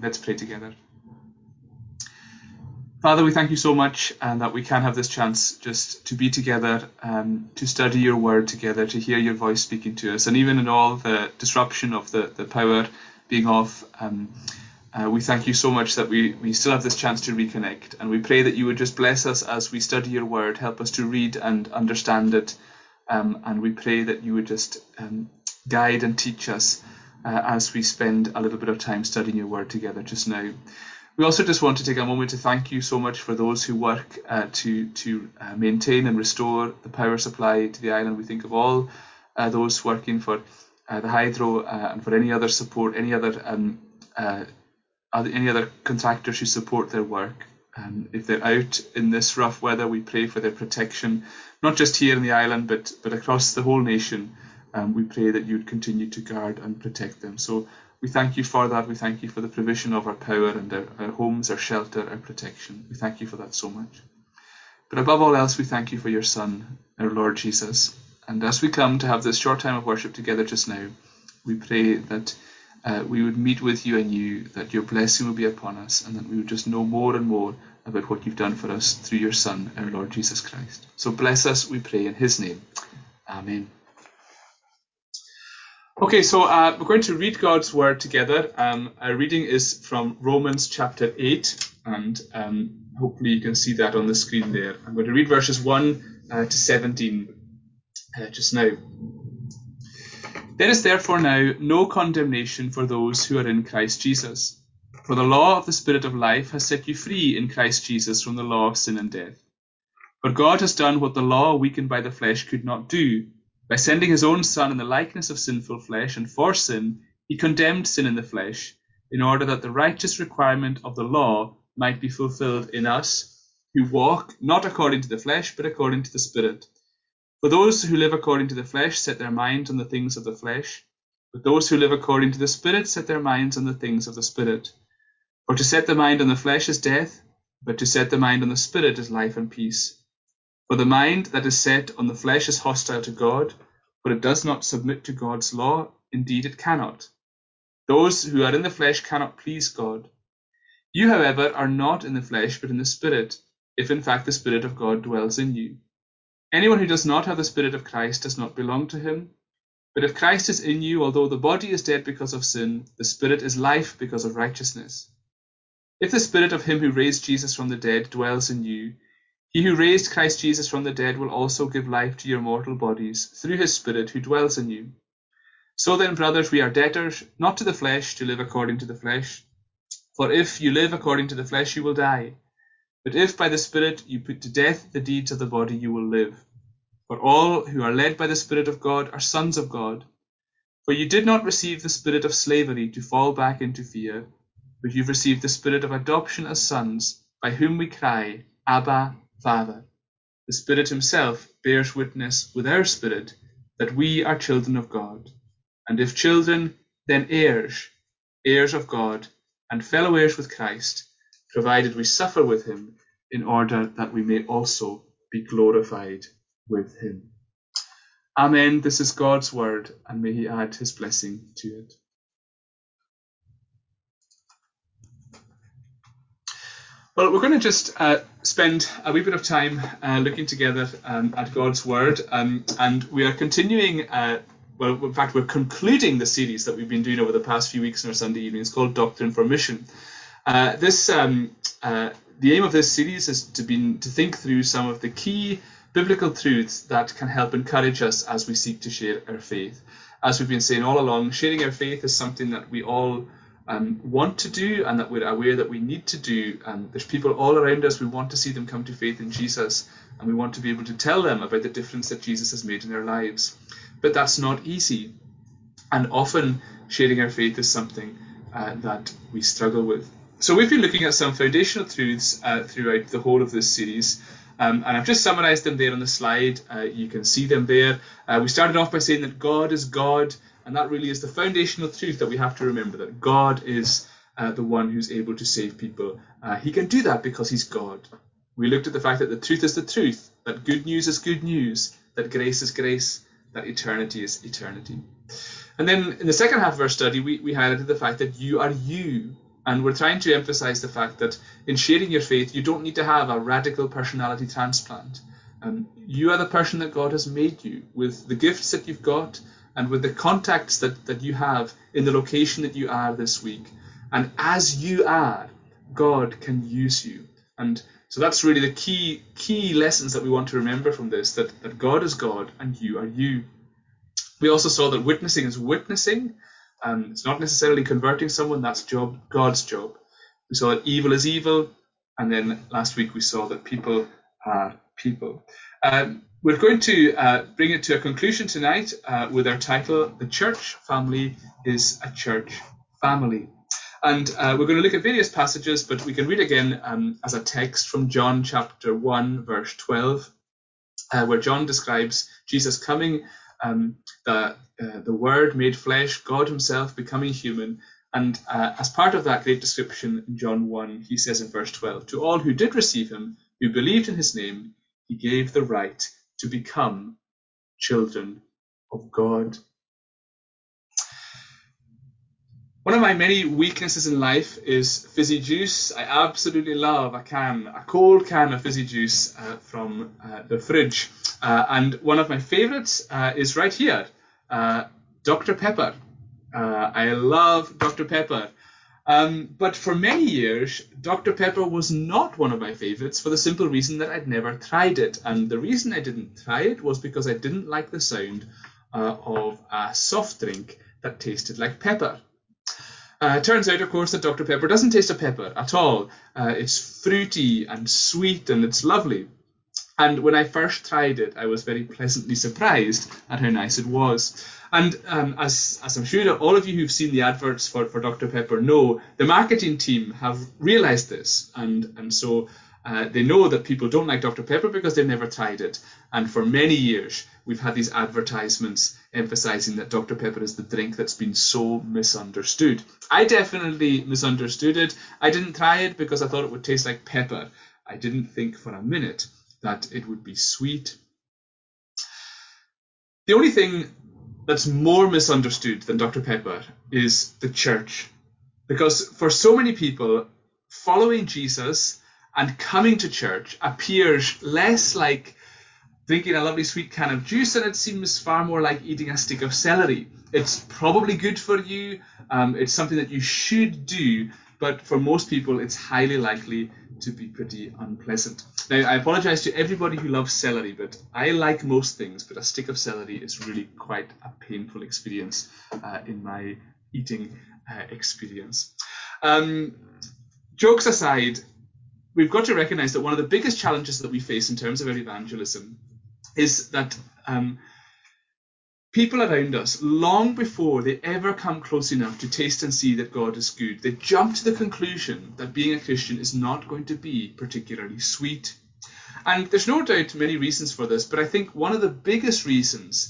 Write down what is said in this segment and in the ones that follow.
Let's pray together. Father, we thank you so much that we can have this chance just to be together, to study your word together, to hear your voice speaking to us. And even in all the disruption of the power being off, we thank you so much that we still have this chance to reconnect. And we pray that you would just bless us as we study your word, help us to read and understand it. And we pray that you would just guide and teach us as we spend a little bit of time studying your word together just now. We also just want to take a moment to thank you so much for those who work to maintain and restore the power supply to the island. We think of all those working for the hydro and for any other support, any other contractors who support their work. If they're out in this rough weather, we pray for their protection, not just here in the island, but across the whole nation. We pray that you'd continue to guard and protect them. So we thank you for that. We thank you for the provision of our power and our homes, our shelter, our protection. We thank you for that so much. But above all else, we thank you for your Son, our Lord Jesus. And as we come to have this short time of worship together just now, we pray that we would meet with you anew, that your blessing will be upon us, and that we would just know more and more about what you've done for us through your Son, our Lord Jesus Christ. So bless us, we pray in his name. Amen. Okay, so we're going to read God's word together. Our reading is from Romans chapter 8, and hopefully you can see that on the screen there. I'm going to read verses 1 to 17 just now. There is therefore now no condemnation for those who are in Christ Jesus. For the law of the Spirit of life has set you free in Christ Jesus from the law of sin and death. For God has done what the law, weakened by the flesh, could not do. By sending his own Son in the likeness of sinful flesh, and for sin, he condemned sin in the flesh, in order that the righteous requirement of the law might be fulfilled in us, who walk not according to the flesh, but according to the Spirit. For those who live according to the flesh set their minds on the things of the flesh, but those who live according to the Spirit set their minds on the things of the Spirit. For to set the mind on the flesh is death, but to set the mind on the Spirit is life and peace. For the mind that is set on the flesh is hostile to God, for it does not submit to God's law. Indeed, it cannot. Those who are in the flesh cannot please God. You, however, are not in the flesh, but in the Spirit, if in fact the Spirit of God dwells in you. Anyone who does not have the Spirit of Christ does not belong to him. But if Christ is in you, although the body is dead because of sin, the Spirit is life because of righteousness. If the Spirit of him who raised Jesus from the dead dwells in you, he who raised Christ Jesus from the dead will also give life to your mortal bodies through his Spirit who dwells in you. So then, brothers, we are debtors, not to the flesh, to live according to the flesh. For if you live according to the flesh, you will die. But if by the Spirit you put to death the deeds of the body, you will live. For all who are led by the Spirit of God are sons of God. For you did not receive the spirit of slavery to fall back into fear, but you've received the Spirit of adoption as sons, by whom we cry, Abba, Father. The Spirit himself bears witness with our spirit that we are children of God. And if children, then heirs, heirs of God, and fellow heirs with Christ, provided we suffer with him, in order that we may also be glorified with him. Amen. This is God's word, and may he add his blessing to it. Well, we're going to just spend a wee bit of time looking together at God's Word, and we are continuing, well, in fact, we're concluding the series that we've been doing over the past few weeks on our Sunday evenings called Doctrine for Mission. The aim of this series is to think through some of the key biblical truths that can help encourage us as we seek to share our faith. As we've been saying all along, sharing our faith is something that we all want to do and that we're aware that we need to do. And there's people all around us, we want to see them come to faith in Jesus, and we want to be able to tell them about the difference that Jesus has made in their lives. But that's not easy. And often sharing our faith is something that we struggle with. So we've been looking at some foundational truths throughout the whole of this series. And I've just summarized them there on the slide. You can see them there. We started off by saying that God is God, and that really is the foundational truth that we have to remember, that God is the one who's able to save people. He can do that because he's God. We looked at the fact that the truth is the truth, that good news is good news, that grace is grace, that eternity is eternity. And then in the second half of our study, we highlighted the fact that you are you. And we're trying to emphasize the fact that in sharing your faith, you don't need to have a radical personality transplant. You are the person that God has made you, with the gifts that you've got and with the contacts that you have in the location that you are this week. And as you are, God can use you. And so that's really the key lessons that we want to remember from this, that God is God and you are you. We also saw that witnessing is witnessing. It's not necessarily converting someone, that's God's job. We saw that evil is evil, and then last week we saw that people are people. We're going to bring it to a conclusion tonight with our title, The Church Family is a Church Family. And we're going to look at various passages, but we can read again as a text from John chapter 1, verse 12, where John describes Jesus coming, the Word made flesh, God himself becoming human. And as part of that great description in John 1, he says in verse 12, to all who did receive him, who believed in his name, he gave the right to become children of God. One of my many weaknesses in life is fizzy juice. I absolutely love a cold can of fizzy juice from the fridge. And one of my favorites is right here, Dr. Pepper. I love Dr. Pepper. But for many years, Dr. Pepper was not one of my favorites for the simple reason that I'd never tried it. And the reason I didn't try it was because I didn't like the sound of a soft drink that tasted like pepper. Turns out, of course, that Dr. Pepper doesn't taste of pepper at all. It's fruity and sweet and it's lovely. And when I first tried it, I was very pleasantly surprised at how nice it was. And as I'm sure that all of you who've seen the adverts for Dr. Pepper know, the marketing team have realized this. And so they know that people don't like Dr. Pepper because they've never tried it. And for many years, we've had these advertisements emphasizing that Dr. Pepper is the drink that's been so misunderstood. I definitely misunderstood it. I didn't try it because I thought it would taste like pepper. I didn't think for a minute that it would be sweet. The only thing that's more misunderstood than Dr. Pepper is the church. Because for so many people, following Jesus and coming to church appears less like drinking a lovely sweet can of juice, and it seems far more like eating a stick of celery. It's probably good for you. It's something that you should do, but for most people, it's highly likely to be pretty unpleasant. Now, I apologize to everybody who loves celery, but I like most things, but a stick of celery is really quite a painful experience in my eating experience. Jokes aside, we've got to recognize that one of the biggest challenges that we face in terms of our evangelism is that people around us, long before they ever come close enough to taste and see that God is good, they jump to the conclusion that being a Christian is not going to be particularly sweet. And there's no doubt many reasons for this, but I think one of the biggest reasons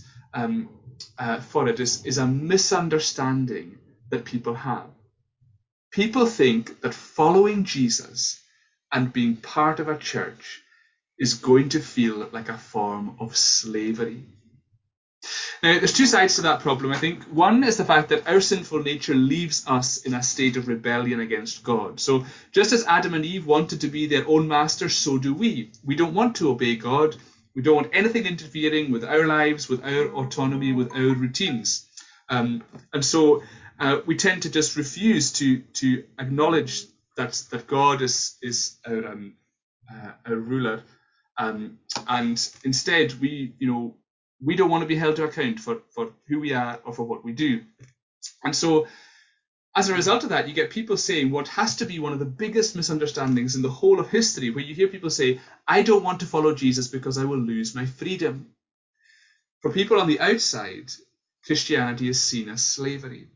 for it is a misunderstanding that people have. People think that following Jesus and being part of a church is going to feel like a form of slavery. Now, there's two sides to that problem, I think. One is the fact that our sinful nature leaves us in a state of rebellion against God. So just as Adam and Eve wanted to be their own masters, so do we. We don't want to obey God. We don't want anything interfering with our lives, with our autonomy, with our routines. And so we tend to just refuse to acknowledge that God is our ruler. And instead, we don't want to be held to account for who we are or for what we do. And so as a result of that, you get people saying what has to be one of the biggest misunderstandings in the whole of history, where you hear people say, I don't want to follow Jesus because I will lose my freedom. For people on the outside, Christianity is seen as slavery.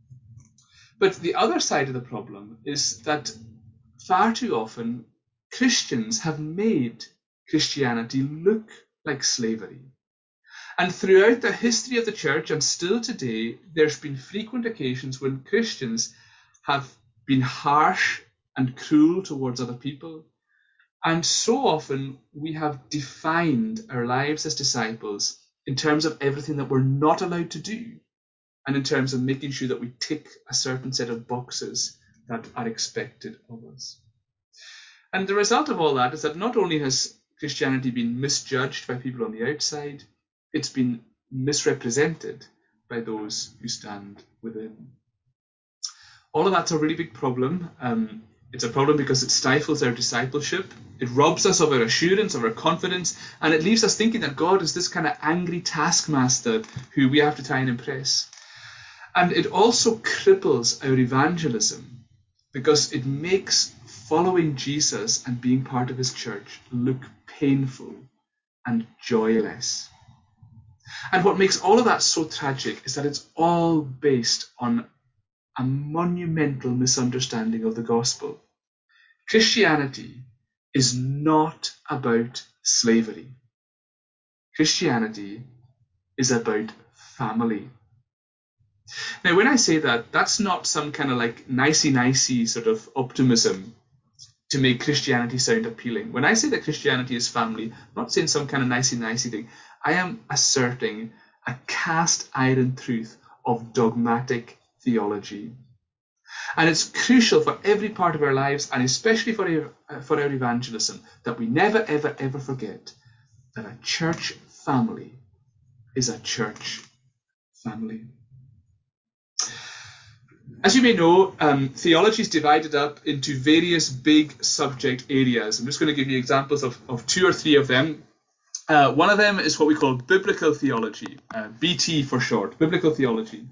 But the other side of the problem is that far too often Christians have made Christianity look like slavery. And throughout the history of the church, and still today, there's been frequent occasions when Christians have been harsh and cruel towards other people. And so often we have defined our lives as disciples in terms of everything that we're not allowed to do, and in terms of making sure that we tick a certain set of boxes that are expected of us. And the result of all that is that not only has Christianity been misjudged by people on the outside, it's been misrepresented by those who stand within. All of that's a really big problem. It's a problem because it stifles our discipleship. It robs us of our assurance, of our confidence, and it leaves us thinking that God is this kind of angry taskmaster who we have to try and impress. And it also cripples our evangelism because it makes following Jesus and being part of his church look painful and joyless. And what makes all of that so tragic is that it's all based on a monumental misunderstanding of the gospel. Christianity is not about slavery. Christianity is about family. Now, when I say that, that's not some kind of like nicey-nicey sort of optimism to make Christianity sound appealing. When I say that Christianity is family, I'm not saying some kind of nicey-nicey thing. I am asserting a cast iron truth of dogmatic theology. And it's crucial for every part of our lives, and especially for our evangelism, that we never, ever, ever forget that a church family is a church family. As you may know, theology is divided up into various big subject areas. I'm just going to give you examples of two or three of them. One of them is what we call biblical theology, BT for short, biblical theology.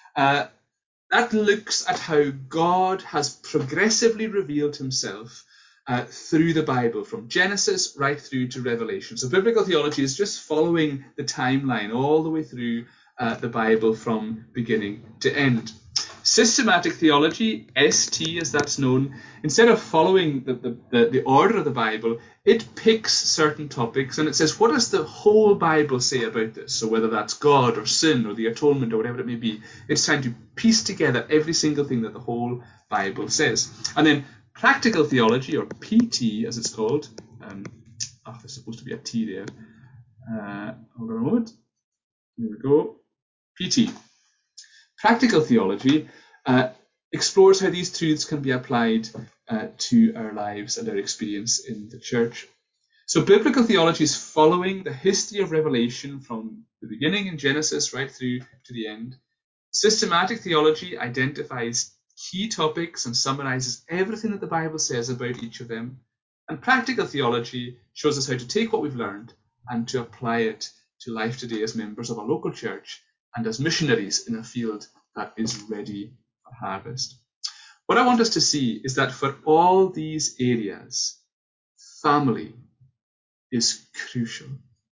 That looks at how God has progressively revealed himself through the Bible, from Genesis right through to Revelation. So biblical theology is just following the timeline all the way through the Bible from beginning to end. Systematic theology, ST as that's known, instead of following the order of the Bible, it picks certain topics and it says, what does the whole Bible say about this? So whether that's God or sin or the atonement or whatever it may be, it's trying to piece together every single thing that the whole Bible says. And then practical theology, or PT as it's called, there's supposed to be a T there. Hold on a moment. Here we go. PT. Practical theology explores how these truths can be applied to our lives and our experience in the church. So biblical theology is following the history of Revelation from the beginning in Genesis right through to the end. Systematic theology identifies key topics and summarizes everything that the Bible says about each of them. And practical theology shows us how to take what we've learned and to apply it to life today as members of a local church and as missionaries in a field that is ready for harvest. What I want us to see is that for all these areas, family is crucial.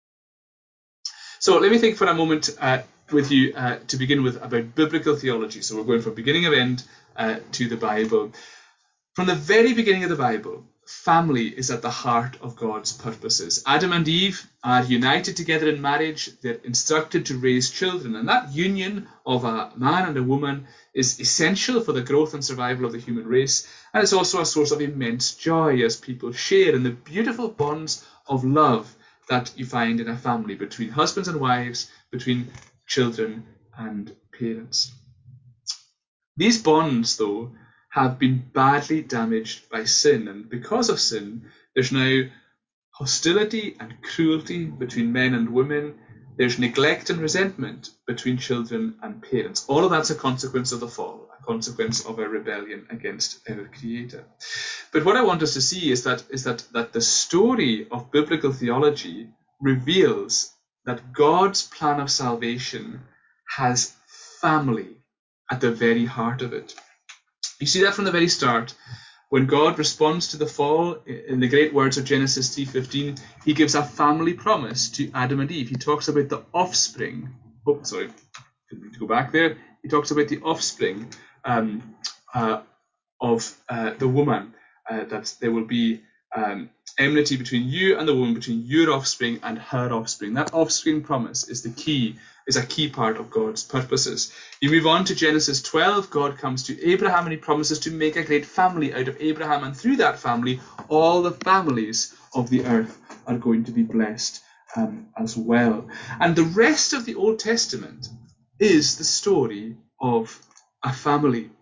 So let me think for a moment with you to begin with about biblical theology. So we're going from beginning of end to the Bible. From the very beginning of the Bible, family is at the heart of God's purposes. Adam and Eve are united together in marriage. They're instructed to raise children. And that union of a man and a woman is essential for the growth and survival of the human race. And it's also a source of immense joy as people share in the beautiful bonds of love that you find in a family between husbands and wives, between children and parents. These bonds, though, have been badly damaged by sin, and because of sin, there's now hostility and cruelty between men and women. There's neglect and resentment between children and parents. All of that's a consequence of the fall, a consequence of our rebellion against our Creator. But what I want us to see is that the story of biblical theology reveals that God's plan of salvation has family at the very heart of it. You see that from the very start. When God responds to the fall, in the great words of Genesis 3:15, he gives a family promise to Adam and Eve. He talks about the offspring. Didn't need to go back there. He talks about the offspring of the woman, that there will be enmity between you and the woman, between your offspring and her offspring. That offspring promise is a key part of God's purposes. You move on to Genesis 12, God comes to Abraham and he promises to make a great family out of Abraham, and through that family, all the families of the earth are going to be blessed as well. And the rest of the Old Testament is the story of a family.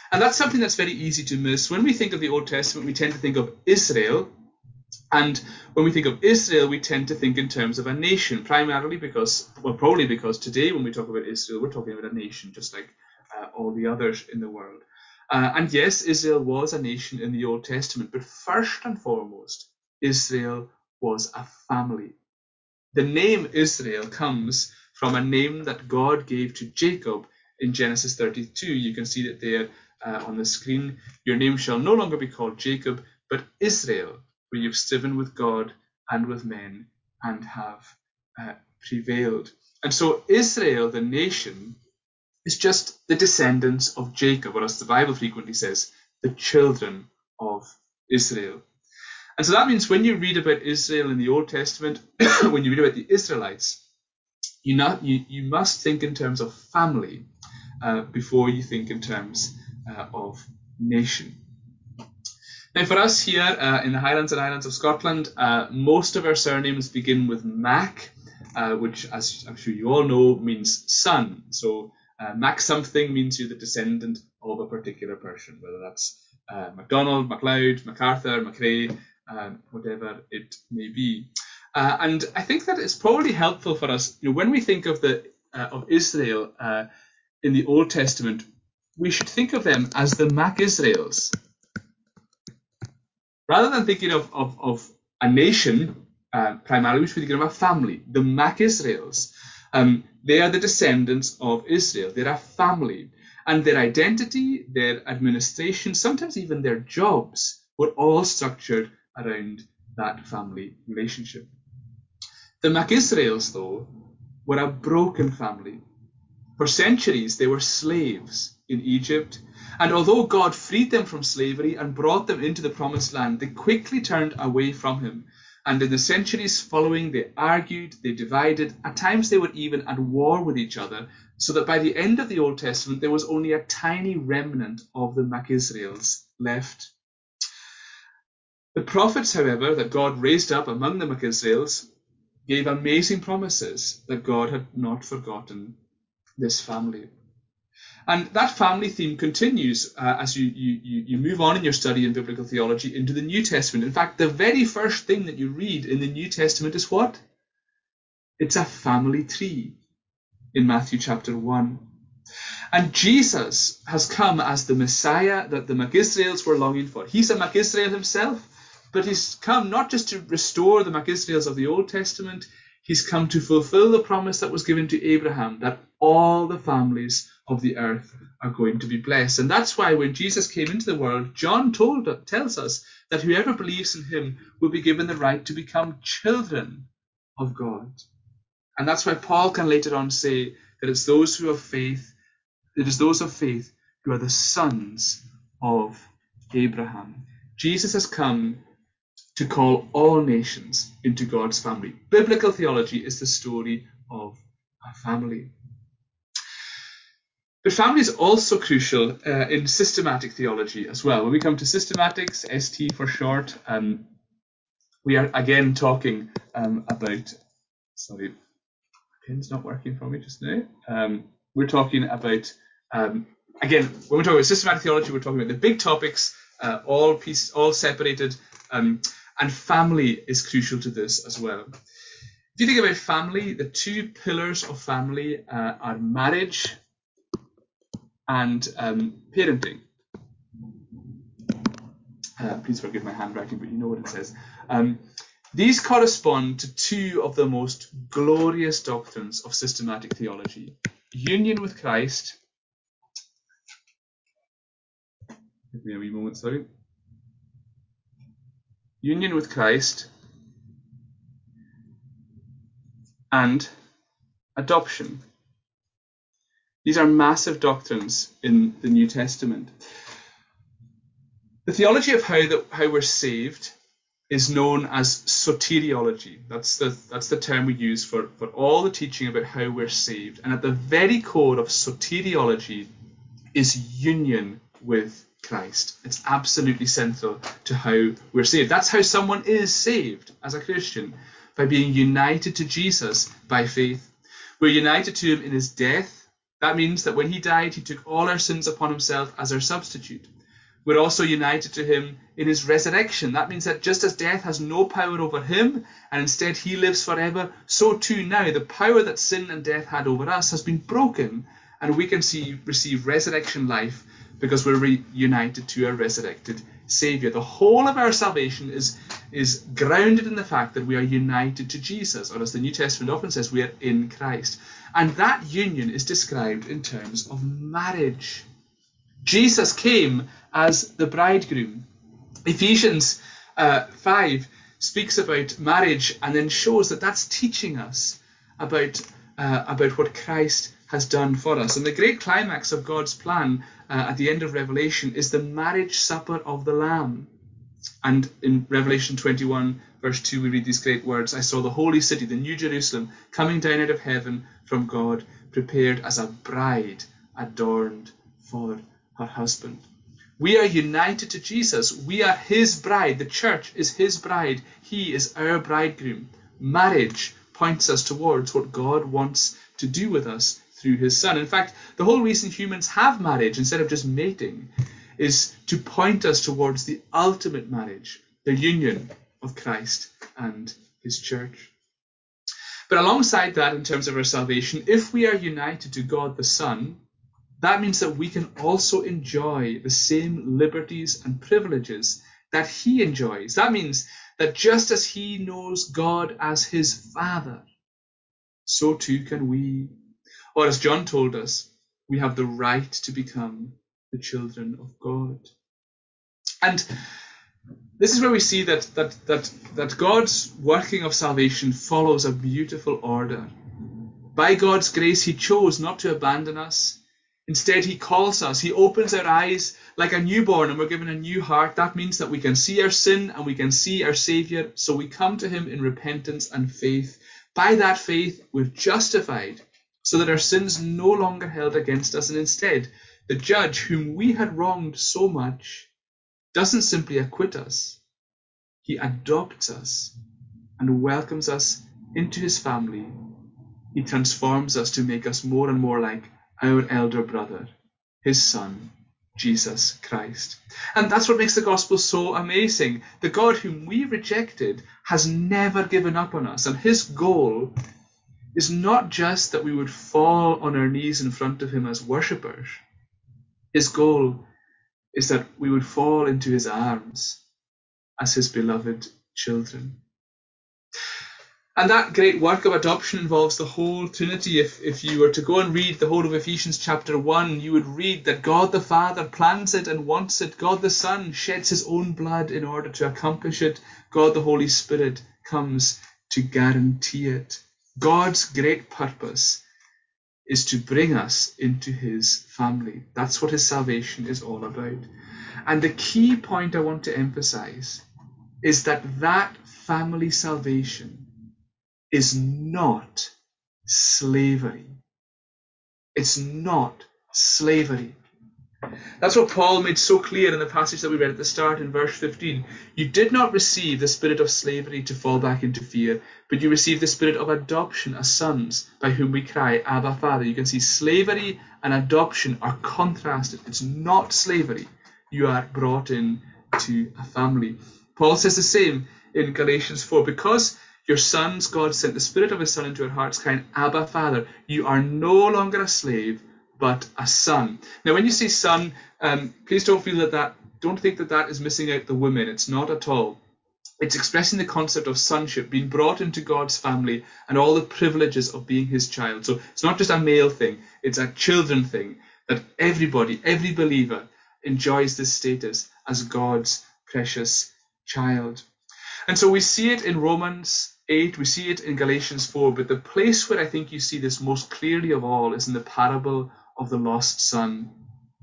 And that's something that's very easy to miss. When we think of the Old Testament, we tend to think of Israel. And when we think of Israel, we tend to think in terms of a nation, probably because today when we talk about Israel, we're talking about a nation, just like all the others in the world. And yes, Israel was a nation in the Old Testament, but first and foremost, Israel was a family. The name Israel comes from a name that God gave to Jacob in Genesis 32. You can see it there on the screen. Your name shall no longer be called Jacob, but Israel, for you've striven with God and with men and have prevailed. And so Israel, the nation, is just the descendants of Jacob, or as the Bible frequently says, the children of Israel. And so that means when you read about Israel in the Old Testament, when you read about the Israelites, you must think in terms of family before you think in terms of nation. Now, for us here in the Highlands and Islands of Scotland, most of our surnames begin with Mac, which, as I'm sure you all know, means son. So Mac something means you're the descendant of a particular person, whether that's MacDonald, MacLeod, MacArthur, MacRae, whatever it may be. And I think that it's probably helpful for us, when we think of Israel in the Old Testament, we should think of them as the Mac Israels. Rather than thinking of a nation, primarily, we should be thinking of a family, the Mac Israels. They are the descendants of Israel. They're a family. And their identity, their administration, sometimes even their jobs, were all structured around that family relationship. The Mac Israels, though, were a broken family. For centuries, they were slaves in Egypt. And although God freed them from slavery and brought them into the promised land, they quickly turned away from him. And in the centuries following, they argued, they divided. At times, they were even at war with each other, so that by the end of the Old Testament, there was only a tiny remnant of the Mac Israels left. The prophets, however, that God raised up among the Mac Israels gave amazing promises that God had not forgotten this family. And that family theme continues as you move on in your study in biblical theology into the New Testament. In fact, the very first thing that you read in the New Testament is what? It's a family tree in Matthew chapter 1. And Jesus has come as the Messiah that the Mac Israels were longing for. He's a Mac Israel himself, but he's come not just to restore the Mac Israels of the Old Testament, he's come to fulfill the promise that was given to Abraham, that all the families of the earth are going to be blessed. And that's why when Jesus came into the world, John tells us that whoever believes in him will be given the right to become children of God. And that's why Paul can later on say that it's those who have faith, it is those of faith who are the sons of Abraham. Jesus has come to call all nations into God's family. Biblical theology is the story of a family. But family is also crucial in systematic theology as well. When we come to systematics, ST for short, we are again talking about, sorry, my pen's not working for me just now. We're talking about, again, when we talk about systematic theology, we're talking about the big topics, all separated, and family is crucial to this as well. If you think about family, the two pillars of family are marriage and parenting. Please forgive my handwriting, but you know what it says. These correspond to two of the most glorious doctrines of systematic theology. Union with Christ. Give me a wee moment, sorry. Union with Christ and adoption. These are massive doctrines in the New Testament. The theology of how we're saved is known as soteriology. That's the term we use for all the teaching about how we're saved. And at the very core of soteriology is union with Christ. It's absolutely central to how we're saved. That's how someone is saved as a Christian, by being united to Jesus by faith. We're united to him in his death, That means that when he died, he took all our sins upon himself as our substitute. We're also united to him in his resurrection. That means that just as death has no power over him, and instead he lives forever, so too now the power that sin and death had over us has been broken, and we can receive resurrection life because we're reunited to a resurrected Saviour. The whole of our salvation is grounded in the fact that we are united to Jesus, or as the New Testament often says, we are in Christ. And that union is described in terms of marriage. Jesus came as the bridegroom. Ephesians 5 speaks about marriage and then shows that that's teaching us about what Christ has done for us. And the great climax of God's plan at the end of Revelation is the marriage supper of the Lamb. And in Revelation 21, verse 2, we read these great words: I saw the holy city, the new Jerusalem, coming down out of heaven from God, prepared as a bride adorned for her husband. We are united to Jesus. We are his bride. The church is his bride. He is our bridegroom. Marriage points us towards what God wants to do with us through his Son. In fact, the whole reason humans have marriage instead of just mating is to point us towards the ultimate marriage, the union of Christ and his church. But alongside that, in terms of our salvation, if we are united to God the Son, that means that we can also enjoy the same liberties and privileges that he enjoys. That means that just as he knows God as his Father, so too can we. Or as John told us, we have the right to become the children of God. And this is where we see that God's working of salvation follows a beautiful order. By God's grace, he chose not to abandon us. Instead, he calls us. He opens our eyes like a newborn and we're given a new heart. That means that we can see our sin and we can see our Saviour. So we come to him in repentance and faith. By that faith, we're justified so that our sins no longer held against us. And instead, the judge whom we had wronged so much doesn't simply acquit us. He adopts us and welcomes us into his family. He transforms us to make us more and more like our elder brother, his Son, Jesus Christ. And that's what makes the gospel so amazing. The God whom we rejected has never given up on us. And his goal is not just that we would fall on our knees in front of him as worshippers. His goal is that we would fall into his arms as his beloved children. And that great work of adoption involves the whole Trinity. If you were to go and read the whole of Ephesians chapter 1, you would read that God the Father plans it and wants it. God the Son sheds his own blood in order to accomplish it. God the Holy Spirit comes to guarantee it. God's great purpose is to bring us into his family. That's what his salvation is all about. And the key point I want to emphasize is that family salvation is not slavery. It's not slavery. That's what Paul made so clear in the passage that we read at the start in verse 15. You did not receive the spirit of slavery to fall back into fear, but you received the spirit of adoption as sons, by whom we cry, Abba, Father. You can see slavery and adoption are contrasted. It's not slavery. You are brought in to a family. Paul says the same in Galatians 4. Because your sons, God sent the Spirit of his Son into our hearts, crying, Abba, Father. You are no longer a slave, but a son. Now, when you say son, please don't think that is missing out the women. It's not at all. It's expressing the concept of sonship, being brought into God's family and all the privileges of being his child. So it's not just a male thing, it's a children thing, that everybody, every believer enjoys this status as God's precious child. And so we see it in Romans 8, we see it in Galatians 4, but the place where I think you see this most clearly of all is in the parable of the lost son.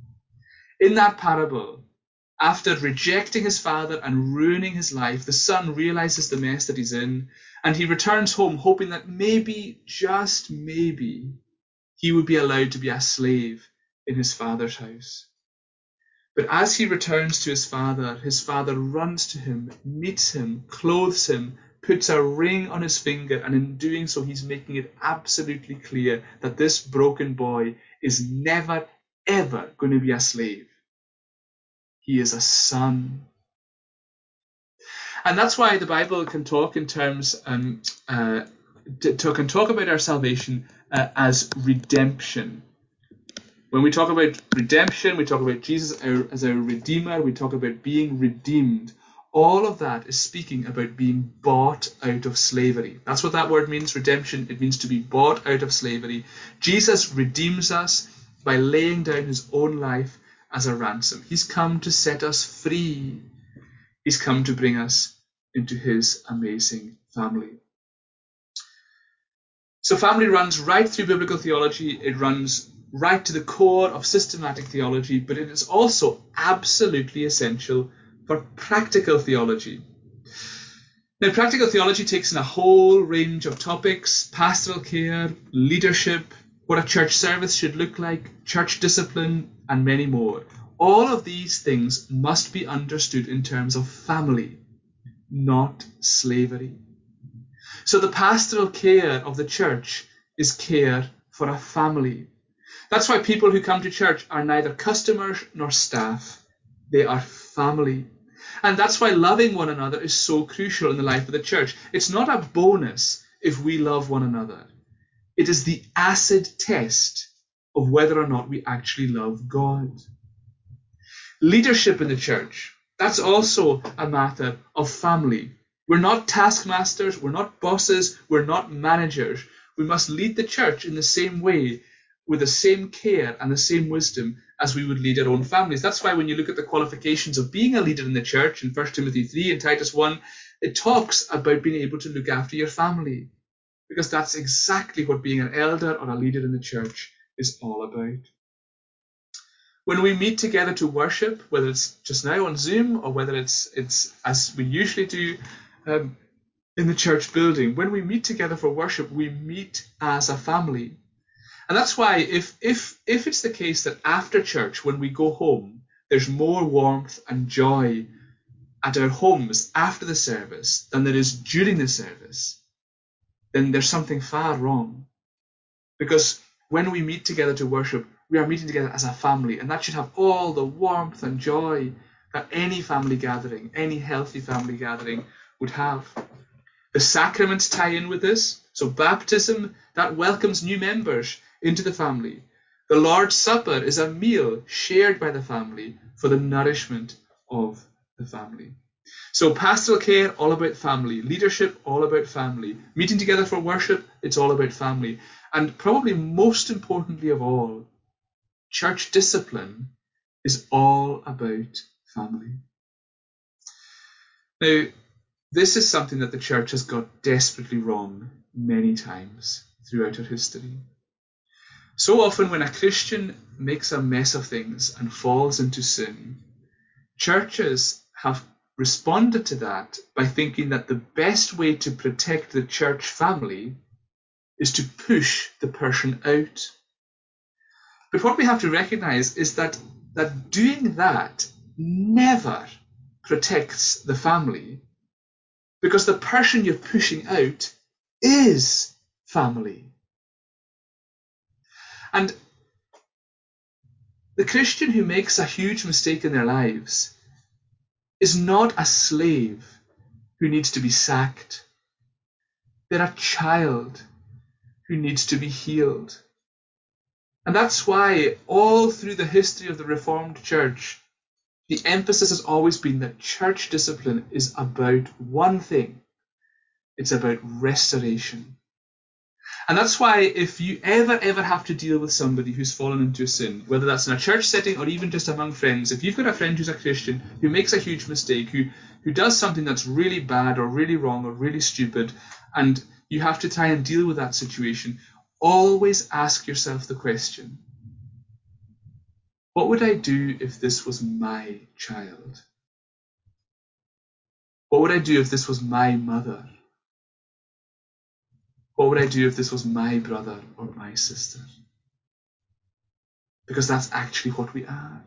In that parable, after rejecting his father and ruining his life, the son realizes the mess that he's in, and he returns home hoping that maybe, just maybe, he would be allowed to be a slave in his father's house. But as he returns to his father runs to him, meets him, clothes him, puts a ring on his finger, and in doing so he's making it absolutely clear that this broken boy is never, ever going to be a slave. He is a son. And that's why the Bible can talk in terms, can talk about our salvation as redemption. When we talk about redemption, we talk about Jesus as our Redeemer, we talk about being redeemed. All of that is speaking about being bought out of slavery. That's what that word means, redemption. It means to be bought out of slavery. Jesus redeems us by laying down his own life as a ransom. He's come to set us free. He's come to bring us into his amazing family. So family runs right through biblical theology. It runs right to the core of systematic theology, but it is also absolutely essential for practical theology. Now, practical theology takes in a whole range of topics: pastoral care, leadership, what a church service should look like, church discipline, and many more. All of these things must be understood in terms of family, not slavery. So the pastoral care of the church is care for a family. That's why people who come to church are neither customers nor staff. They are family. And that's why loving one another is so crucial in the life of the church. It's not a bonus if we love one another. It is the acid test of whether or not we actually love God. Leadership in the church, that's also a matter of family. We're not taskmasters, we're not bosses, we're not managers. We must lead the church in the same way, with the same care and the same wisdom as we would lead our own families. That's why when you look at the qualifications of being a leader in the church in 1 Timothy 3 and Titus 1, it talks about being able to look after your family, because that's exactly what being an elder or a leader in the church is all about. When we meet together to worship, whether it's just now on Zoom or whether it's as we usually do in the church building, when we meet together for worship, we meet as a family. And that's why if it's the case that after church, when we go home, there's more warmth and joy at our homes after the service than there is during the service, then there's something far wrong. Because when we meet together to worship, we are meeting together as a family, and that should have all the warmth and joy that any family gathering, any healthy family gathering would have. The sacraments tie in with this. So baptism, that welcomes new members into the family. The Lord's Supper is a meal shared by the family for the nourishment of the family. So pastoral care, all about family. Leadership, all about family. Meeting together for worship, it's all about family. And probably most importantly of all, church discipline is all about family. Now, this is something that the church has got desperately wrong many times throughout our history. So often when a Christian makes a mess of things and falls into sin, churches have responded to that by thinking that the best way to protect the church family is to push the person out. But what we have to recognize is that doing that never protects the family, because the person you're pushing out is family. And the Christian who makes a huge mistake in their lives is not a slave who needs to be sacked. They're a child who needs to be healed. And that's why all through the history of the Reformed Church, the emphasis has always been that church discipline is about one thing. It's about restoration. And that's why if you ever have to deal with somebody who's fallen into a sin, whether that's in a church setting or even just among friends, if you've got a friend who's a Christian who makes a huge mistake, who does something that's really bad or really wrong or really stupid, and you have to try and deal with that situation, always ask yourself the question, what would I do if this was my child? What would I do if this was my mother? What would I do if this was my brother or my sister? Because that's actually what we are.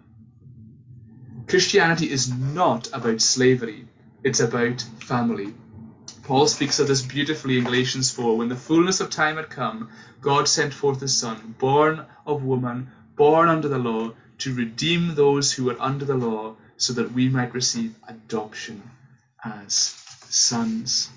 Christianity is not about slavery. It's about family. Paul speaks of this beautifully in Galatians 4. When the fullness of time had come, God sent forth his Son, born of woman, born under the law, to redeem those who were under the law, so that we might receive adoption as sons.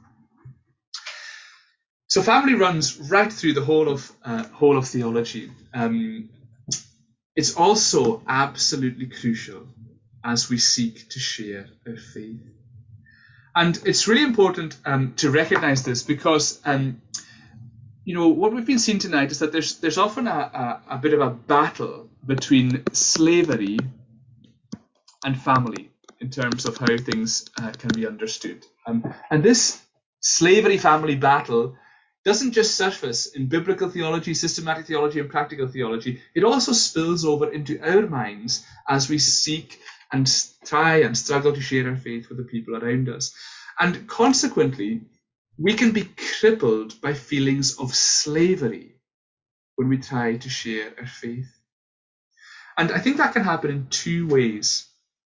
So family runs right through the whole of theology. It's also absolutely crucial as we seek to share our faith. And it's really important to recognize this because, what we've been seeing tonight is that there's often a bit of a battle between slavery and family in terms of how things can be understood. And this slavery-family battle doesn't just surface in biblical theology, systematic theology, and practical theology. It also spills over into our minds as we seek and try and struggle to share our faith with the people around us. And consequently, we can be crippled by feelings of slavery when we try to share our faith. And I think that can happen in two ways.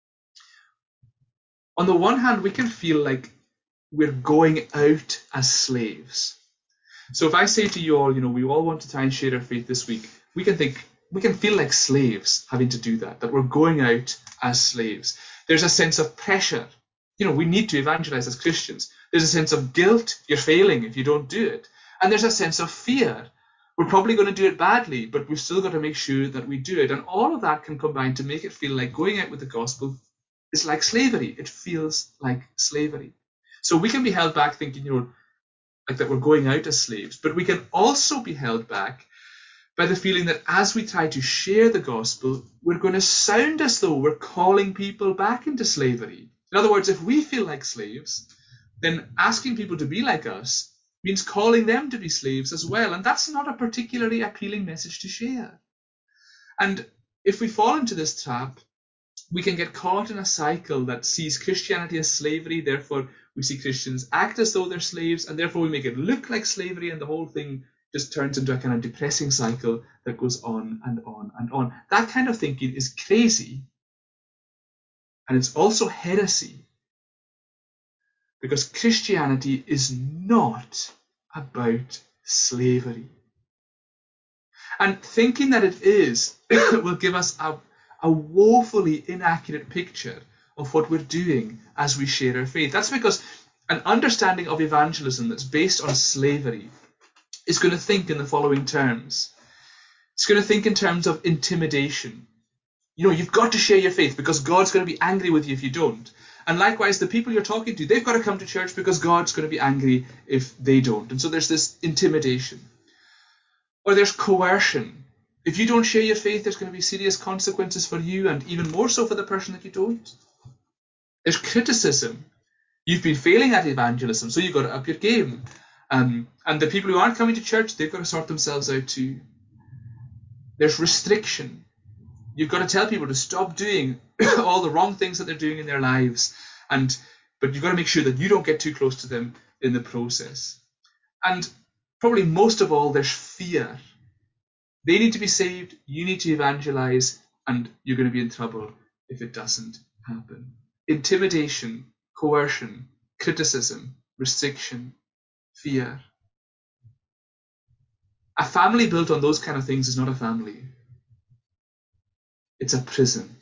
On the one hand, we can feel like we're going out as slaves. So if I say to you all, we all want to try and share our faith this week, we can feel like slaves having to do that we're going out as slaves. There's a sense of pressure. We need to evangelize as Christians. There's a sense of guilt. You're failing if you don't do it. And there's a sense of fear. We're probably going to do it badly, but we've still got to make sure that we do it. And all of that can combine to make it feel like going out with the gospel is like slavery. It feels like slavery. So we can be held back thinking, like that we're going out as slaves, but we can also be held back by the feeling that as we try to share the gospel, we're going to sound as though we're calling people back into slavery. In other words, if we feel like slaves, then asking people to be like us means calling them to be slaves as well. And that's not a particularly appealing message to share. And if we fall into this trap, we can get caught in a cycle that sees Christianity as slavery. Therefore, we see Christians act as though they're slaves, and therefore we make it look like slavery, and the whole thing just turns into a kind of depressing cycle that goes on and on and on. That kind of thinking is crazy, and it's also heresy, because Christianity is not about slavery. And thinking that it is will give us a woefully inaccurate picture of what we're doing as we share our faith. That's because an understanding of evangelism that's based on slavery is going to think in the following terms. It's going to think in terms of intimidation. You've got to share your faith because God's going to be angry with you if you don't. And likewise, the people you're talking to, they've got to come to church because God's going to be angry if they don't. And so there's this intimidation. Or there's coercion. If you don't share your faith, there's going to be serious consequences for you, and even more so for the person that you don't. There's criticism. You've been failing at evangelism, so you've got to up your game. And the people who aren't coming to church, they've got to sort themselves out too. There's restriction. You've got to tell people to stop doing all the wrong things that they're doing in their lives, but you've got to make sure that you don't get too close to them in the process. And probably most of all, there's fear. They need to be saved, you need to evangelize, and you're going to be in trouble if it doesn't happen. Intimidation, coercion, criticism, restriction, fear. A family built on those kind of things is not a family. It's a prison.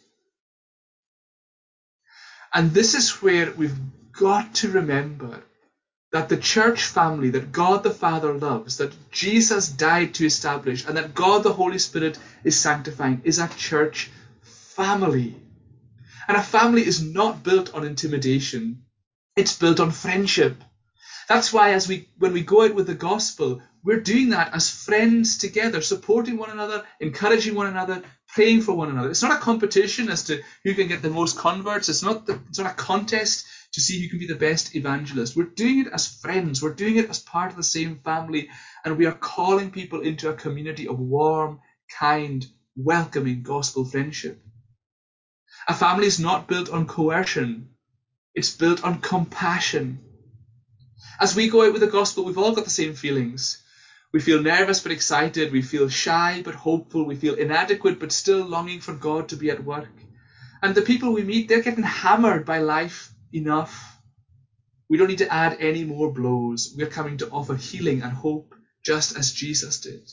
And this is where we've got to remember that the church family that God the Father loves, that Jesus died to establish, and that God the Holy Spirit is sanctifying, is a church family. And a family is not built on intimidation. It's built on friendship. That's why when we go out with the gospel, we're doing that as friends together, supporting one another, encouraging one another, praying for one another. It's not a competition as to who can get the most converts. It's not a contest to see who can be the best evangelist. We're doing it as friends. We're doing it as part of the same family. And we are calling people into a community of warm, kind, welcoming gospel friendship. A family is not built on coercion. It's built on compassion. As we go out with the gospel, we've all got the same feelings. We feel nervous but excited. We feel shy but hopeful. We feel inadequate but still longing for God to be at work. And the people we meet, they're getting hammered by life enough. We don't need to add any more blows. We're coming to offer healing and hope just as Jesus did.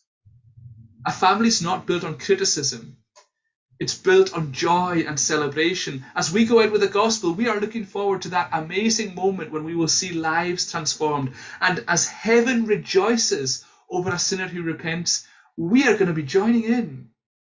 A family is not built on criticism. It's built on joy and celebration. As we go out with the gospel, we are looking forward to that amazing moment when we will see lives transformed. And as heaven rejoices over a sinner who repents, we are going to be joining in.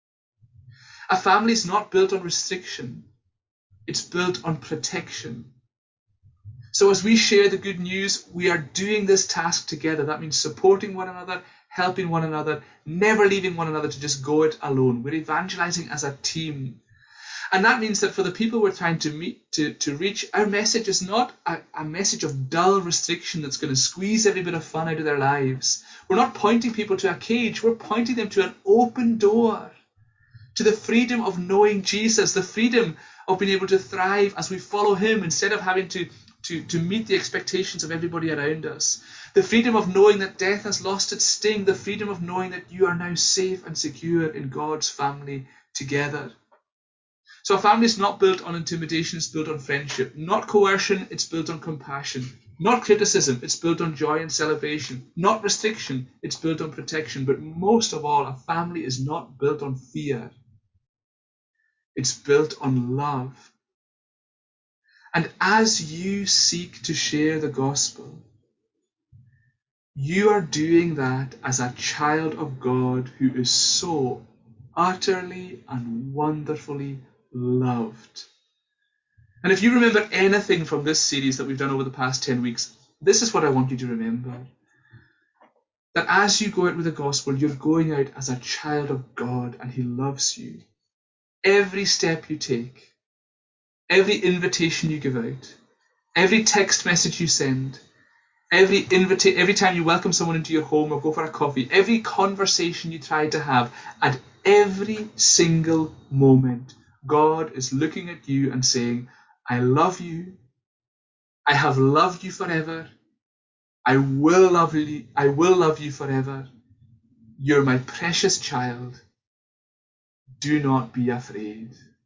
A family is not built on restriction. It's built on protection. So as we share the good news, we are doing this task together. That means supporting one another, helping one another, never leaving one another to just go it alone. We're evangelizing as a team. And that means that for the people we're trying to reach, our message is not a message of dull restriction that's going to squeeze every bit of fun out of their lives. We're not pointing people to a cage. We're pointing them to an open door, to the freedom of knowing Jesus, the freedom of being able to thrive as we follow him instead of having to meet the expectations of everybody around us. The freedom of knowing that death has lost its sting. The freedom of knowing that you are now safe and secure in God's family together. So a family is not built on intimidation, it's built on friendship. Not coercion, it's built on compassion. Not criticism, it's built on joy and celebration. Not restriction, it's built on protection. But most of all, a family is not built on fear. It's built on love. And as you seek to share the gospel, you are doing that as a child of God who is so utterly and wonderfully loved. And if you remember anything from this series that we've done over the past 10 weeks, this is what I want you to remember. That as you go out with the gospel, you're going out as a child of God and he loves you. Every step you take, every invitation you give out, every text message you send, every time you welcome someone into your home or go for a coffee, every conversation you try to have, at every single moment, God is looking at you and saying, I love you. I have loved you forever. I will love you forever. You're my precious child. Do not be afraid.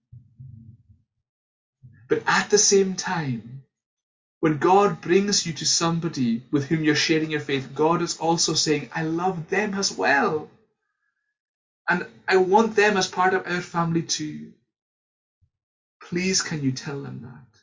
But at the same time, when God brings you to somebody with whom you're sharing your faith, God is also saying, I love them as well. And I want them as part of our family too. Please, can you tell them that?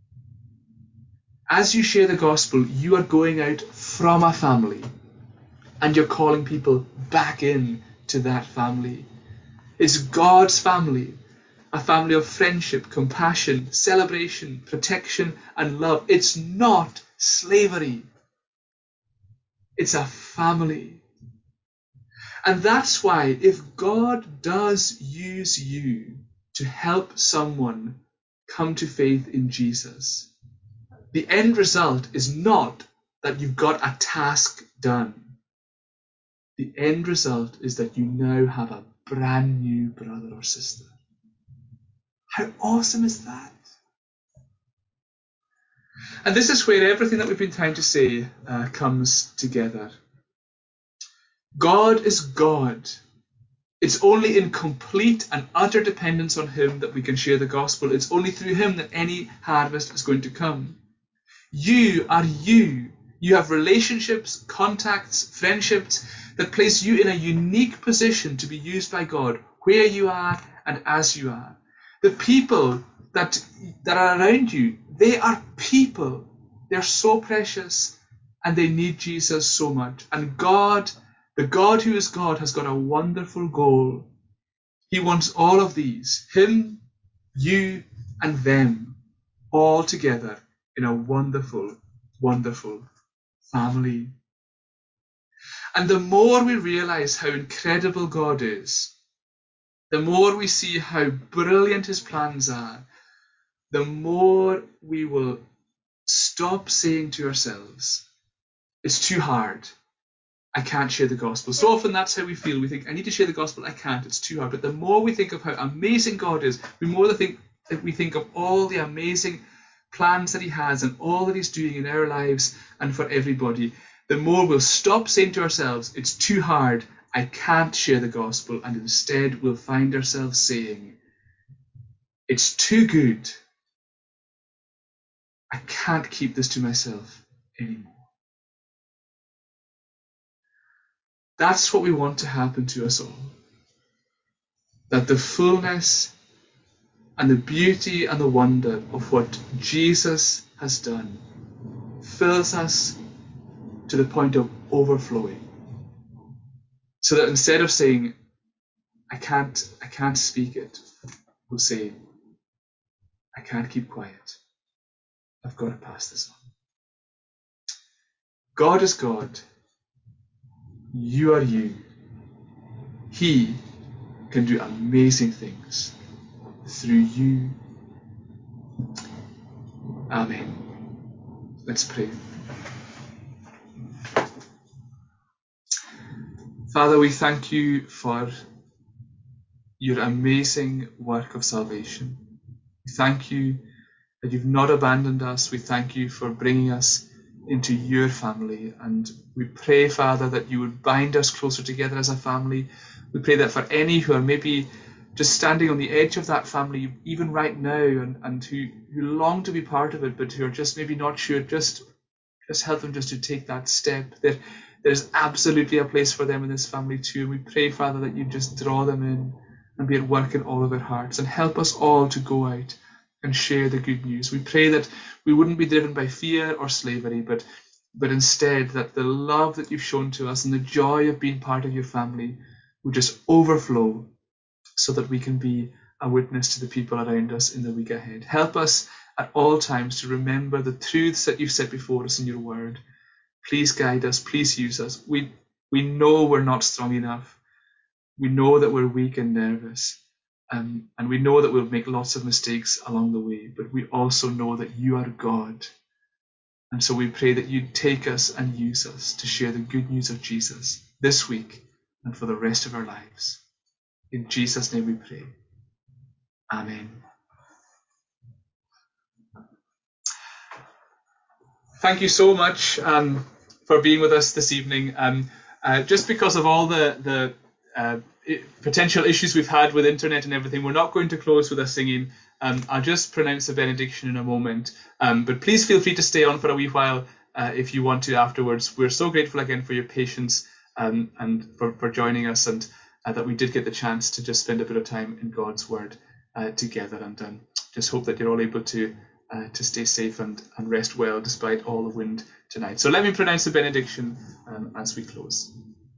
As you share the gospel, you are going out from a family and you're calling people back in to that family. It's God's family, a family of friendship, compassion, celebration, protection, and love. It's not slavery. It's a family. And that's why if God does use you to help someone come to faith in Jesus, the end result is not that you've got a task done. The end result is that you now have a brand new brother or sister. How awesome is that? And this is where everything that we've been trying to say comes together. God is God. It's only in complete and utter dependence on him that we can share the gospel. It's only through him that any harvest is going to come. You are you. You have relationships, contacts, friendships that place you in a unique position to be used by God where you are and as you are. The people that are around you, they are people. They're so precious and they need Jesus so much. And God, the God who is God, has got a wonderful goal. He wants all of these, him, you, and them, all together in a wonderful, wonderful family. And the more we realize how incredible God is, the more we see how brilliant his plans are, the more we will stop saying to ourselves, it's too hard. I can't share the gospel. So often that's how we feel. We think, I need to share the gospel. I can't. It's too hard. But the more we think of how amazing God is, the more we think of all the amazing plans that he has and all that he's doing in our lives and for everybody, the more we'll stop saying to ourselves, it's too hard. I can't share the gospel. And instead we'll find ourselves saying, it's too good. I can't keep this to myself anymore. That's what we want to happen to us all. That the fullness and the beauty and the wonder of what Jesus has done fills us to the point of overflowing. So that instead of saying, I can't speak it, we'll say, I can't keep quiet. I've got to pass this on. God is God. You are you. He can do amazing things through you. Amen. Let's pray. Father, we thank you for your amazing work of salvation. We thank you that you've not abandoned us. We thank you for bringing us into your family. And we pray, Father, that you would bind us closer together as a family. We pray that for any who are maybe just standing on the edge of that family, even right now, and who long to be part of it, but who are just maybe not sure, just help them just to take that step. There's absolutely a place for them in this family too. And we pray, Father, that you just draw them in and be at work in all of their hearts, and help us all to go out and share the good news. We pray that we wouldn't be driven by fear or slavery, but instead that the love that you've shown to us and the joy of being part of your family would just overflow, so that we can be a witness to the people around us in the week ahead. Help us at all times to remember the truths that you've set before us in your word. Please guide us. Please use us. We know we're not strong enough. We know that we're weak and nervous. And we know that we'll make lots of mistakes along the way. But we also know that you are God. And so we pray that you take us and use us to share the good news of Jesus this week and for the rest of our lives. In Jesus' name we pray. Amen. Thank you so much for being with us this evening. Just because of all the potential issues we've had with internet and everything, we're not going to close with us singing. I'll just pronounce the benediction in a moment. But please feel free to stay on for a wee while if you want to afterwards. We're so grateful again for your patience and for joining us, and that we did get the chance to just spend a bit of time in God's Word together. And just hope that you're all able to stay safe and rest well despite all the wind tonight. So let me pronounce the benediction as we close.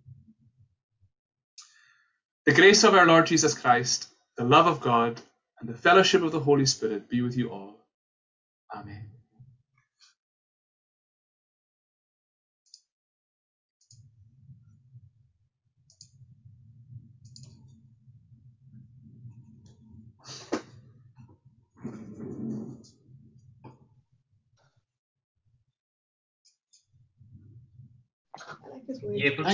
The grace of our Lord Jesus Christ, the love of God, and the fellowship of the Holy Spirit be with you all. Amen. Yeah,